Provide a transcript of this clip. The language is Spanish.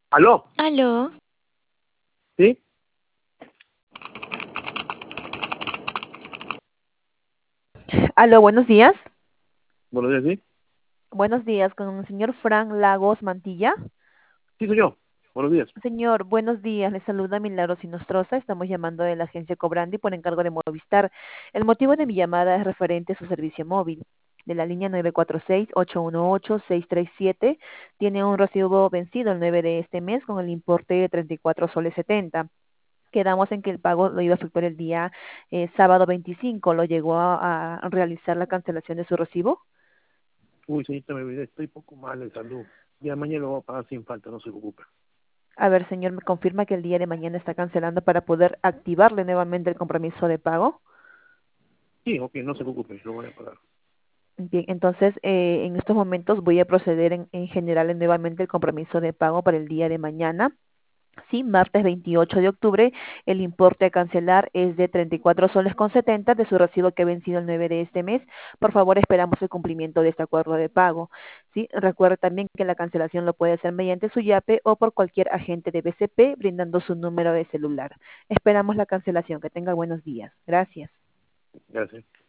¿Aló? Aló, ¿Sí? Aló, buenos días. Buenos días, ¿sí? Buenos días, con el señor Fran Lagos Mantilla. Sí, soy yo. Buenos días. Señor, buenos días. Le saluda Milagros Sinostroza. Estamos llamando de la agencia Cobrandi por encargo de Movistar. El motivo de mi llamada es referente a su servicio móvil. De la línea 946-818-637, tiene un recibo vencido el 9 de este mes con el importe de 34 soles 70. Quedamos en que el pago lo iba a efectuar el día sábado 25. ¿Lo llegó a realizar la cancelación de su recibo? Uy, señorita, me olvidé. Estoy poco mal de salud. Ya mañana lo voy a pagar sin falta, no se preocupe. A ver, señor, me confirma que el día de mañana está cancelando para poder activarle nuevamente el compromiso de pago. Sí, ok, no se preocupe, lo voy a pagar. Bien, entonces en estos momentos voy a proceder en general nuevamente el compromiso de pago para el día de mañana. Sí, martes 28 de octubre, el importe a cancelar es de 34 soles con 70 de su recibo que ha vencido el 9 de este mes. Por favor, esperamos el cumplimiento de este acuerdo de pago. Sí, recuerde también que la cancelación lo puede hacer mediante su YAPE o por cualquier agente de BCP brindando su número de celular. Esperamos la cancelación. Que tenga buenos días. Gracias. Gracias.